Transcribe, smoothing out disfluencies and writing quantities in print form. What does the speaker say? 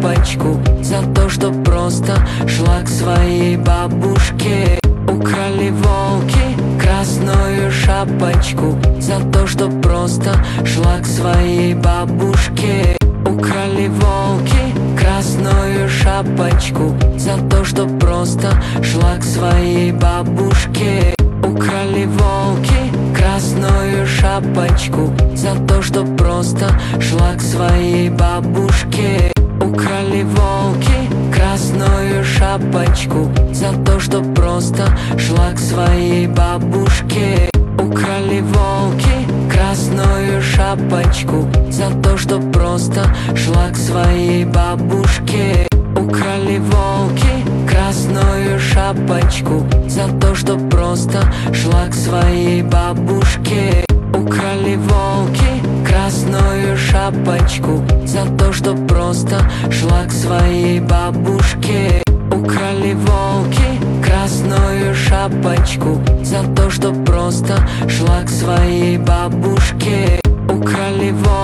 шапочку за то, что просто шла к своей бабушке. Украли волки красную шапочку за то, что просто шла к своей бабушке. Украли волки красную шапочку за то, что просто шла к своей бабушке. Украли волки красную шапочку за то, что просто шла к своей бабушке. Украли волки красную шапочку за то, что просто шла к своей бабушке. Украли волки красную шапочку за то, что просто шла к своей бабушке. Украли волки красную шапочку за то, что просто шла к своей бабушке. Украли волки красную шапочку за то, что просто шла к своей бабушке. Украли волки красную шапочку за то, что просто шла к своей бабушке. Украли волки